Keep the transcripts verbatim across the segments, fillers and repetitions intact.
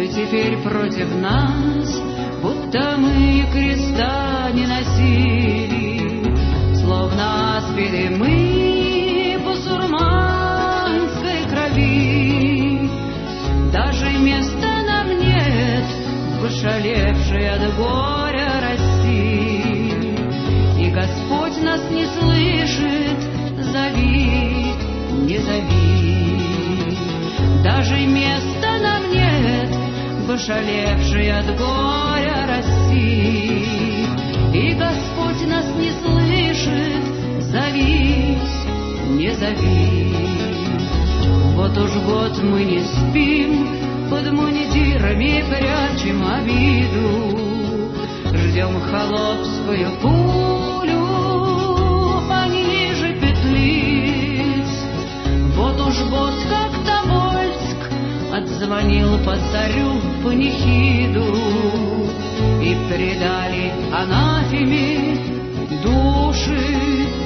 Ты теперь против нас, будто мы креста не носили, словно аспиды мы бусурманской крови. Даже места нам нет в ошалевшей от горя России, и Господь нас не слышит, зови, не зови. Даже места нам нет в ошалевшей от горя России, и Господь нас не слышит, зови, не зови. Вот уж год мы не спим, под мундирами прячем обиду, ждем холопскую пулю пониже петлиц. Вот уж год, как Тобольск отзвонил по царю панихиду, и предали анафеме души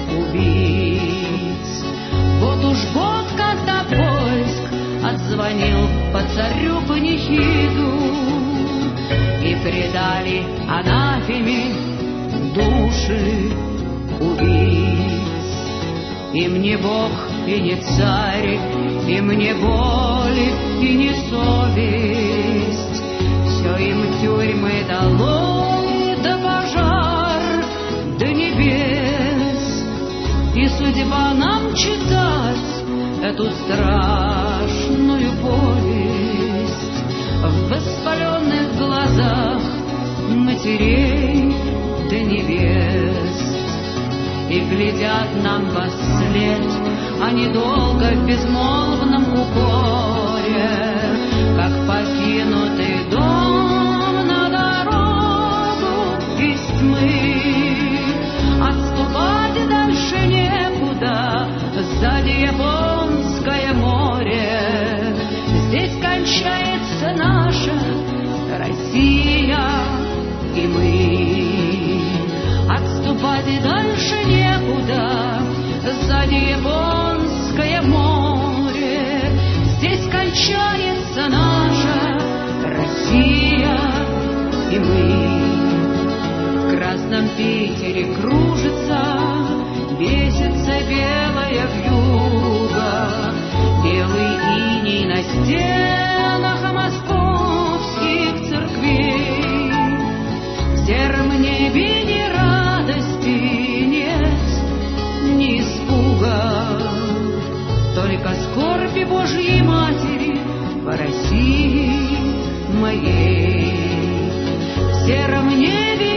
убийц. Вот уж год, как Тобольск отзвонил по царю панихиду, и предали анафеме души убийц. Им не Бог и не царь, им не боль и не совесть, все им тюрьмы долой, да пожар, до небес. И судьба нам читать эту страшную повесть в воспаленных глазах матерей до невест. И глядят нам вслед они долго в безмолвном укоре, как покинутый дом на дорогу из тьмы. Отступать дальше некуда, сзади Японское море. Здесь кончается наша Россия и мы. Отступать дальше некуда, сзади Японское море. Здесь кончается наша Россия и мы. В Красном Питере кружится, бесится белая вьюга, белый иней на стенах московских церквей. В сером небе ни радости нет, ни испуга, только скорби Божьей Матери по России моей. В сером небе